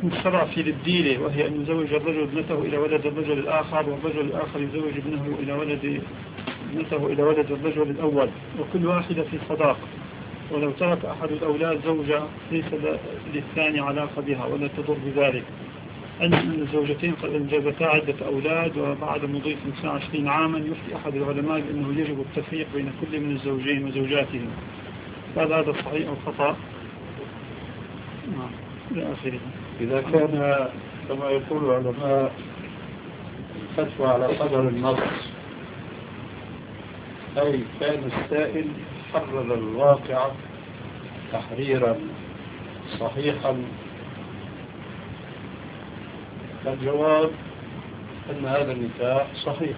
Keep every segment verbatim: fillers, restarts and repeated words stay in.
حكم الشرع في الديلة، وهي أن يزوج الرجل ابنته إلى ولد الرجل الآخر، والرجل الآخر يزوج ابنه إلى ولد ابنته إلى ولد الرجل الأول، وكل واحدة في صداق. ولو ترك أحد الأولاد زوجة ليس للثاني علاقة بها ولا تضر بذلك. أن الزوجتين قد أنجبتا عدة أولاد، وبعد مضي خمسة وعشرين عاما يفتي أحد العلماء بأنه يجب التفريق بين كل من الزوجين وزوجاتهم. هذا هذا صحيح أو خطأ؟ إلى آخره. إذا كان كما يقول العلماء الفتوى على قدر النص، أي كان السائل حرر الواقع تحريرا صحيحا، فالجواب أن هذا النكاح صحيح،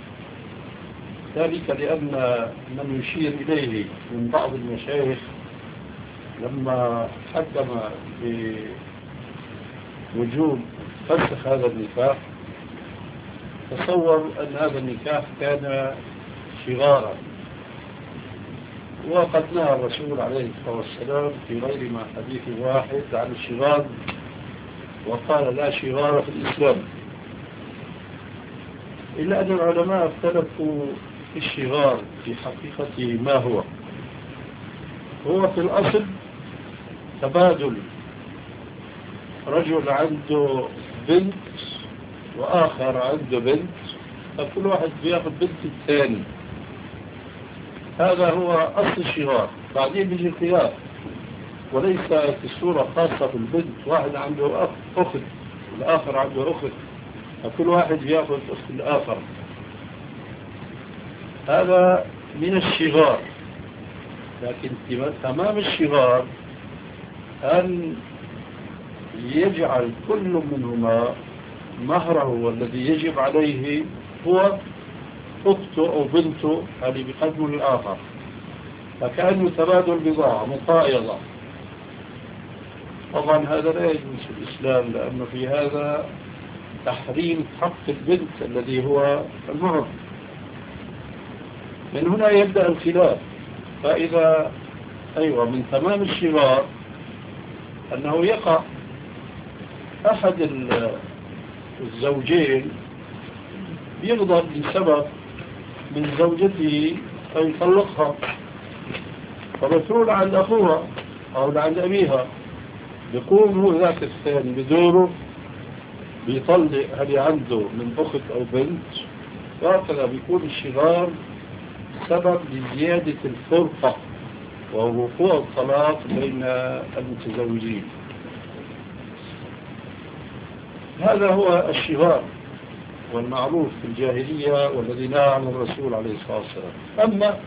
ذلك لأن من يشير إليه من بعض المشايخ لما حكم بوجوب فسخ هذا النكاح تصور أن هذا النكاح كان شغارا، وقد نهى الرسول عليه الصلاة والسلام في غير ما حديث واحد عن الشغار، وقال لا شغار في الإسلام. إلا أن العلماء اختلفوا في الشغار في حقيقته ما هو. هو في الأصل تبادل، رجل عنده بنت وآخر عنده بنت، فكل واحد بياخذ بنت الثاني، هذا هو أصل الشغار. بعدين بيجي الخيار، وليس في الصورة خاصة في البنت، واحد عنده أخ أخت والآخر عنده أخت، فكل واحد بياخذ أخت الآخر، هذا من الشغار. لكن تمام الشغار أن يجعل كل منهما مهره والذي يجب عليه هو أخته أو بنته هذه بقدم الآخر، فكأنه تبادل بضاعة مقايضة. طبعا هذا لا يجوز في الإسلام، لأنه في هذا تحريم حق البنت الذي هو المهر. من هنا يبدأ الخلاف. فإذا أيوة من تمام الشغار أنه يقع أحد الزوجين يغضب بسبب من زوجته فيطلقها، فمسؤول عن أخوها أو عن أبيها، بيقوم هو ذاك الثاني بدوره بيطلق هل عنده من أخت أو بنت، وهكذا بيكون الشغار سبب لزيادة الفرقة ووقوع الطلاق بين المتزوجين. هذا هو الشغار والمعروف في الجاهلية والذي نهى عنه الرسول عليه الصلاة والسلام. أما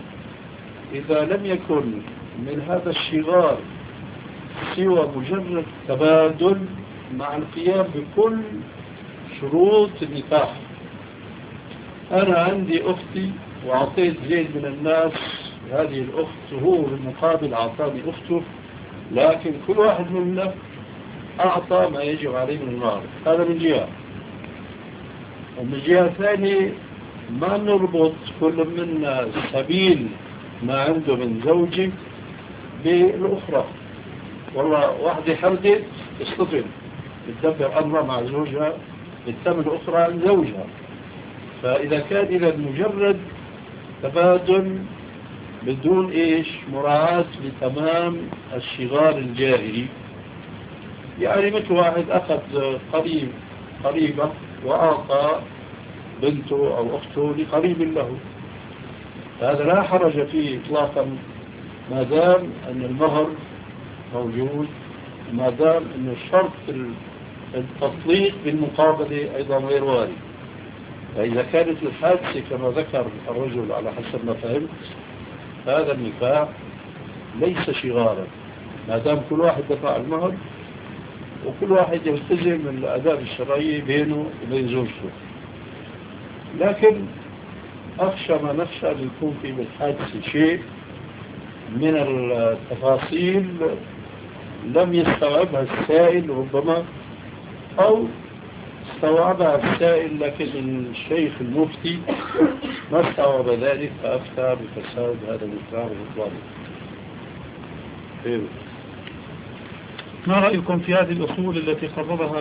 إذا لم يكن من هذا الشغار سوى مجرد تبادل مع القيام بكل شروط النكاح، أنا عندي أختي وأعطيت زيد من الناس هذه الأخت، هو بالمقابل أعطاني أخته، لكن كل واحد منا أعطى ما يجب عليه من المال، هذا من جهة. ومن جهة ثانية ما نربط كل منا سبيل ما عنده من زوجه بالأخرى. والله واحدة حردت استطل بتدبر أمرها مع زوجها بالثمن الأخرى عن زوجها. فإذا كان إلى مجرد تبادل بدون إيش مراعاة لتمام الشغار الجاهلي، يعني مثل واحد أخذ قريب قريبة وأعطى بنته أو أخته لقريب له، هذا لا حرج فيه إطلاقا ما دام أن المهر موجود، ما دام أن الشرط التطليق بالمقابلة أيضا غير وارد. فإذا كانت الحادثة كما ذكر الرجل على حسب ما فهمت، هذا النكاح ليس شغارا ما دام كل واحد دفع المهر وكل واحد يلتزم من الآداب الشرعية بينه وبين زوجته. لكن أخشى ما نخشى أن يكون في بالحادثة شيء من التفاصيل لم يستوعبها السائل ربما، أو استوعبها السائل لكن الشيخ المفتي ما استوعب ذلك فأفتى بفساد هذا النكاح وبطلانه. ما رأيكم في هذه الأصول التي قررها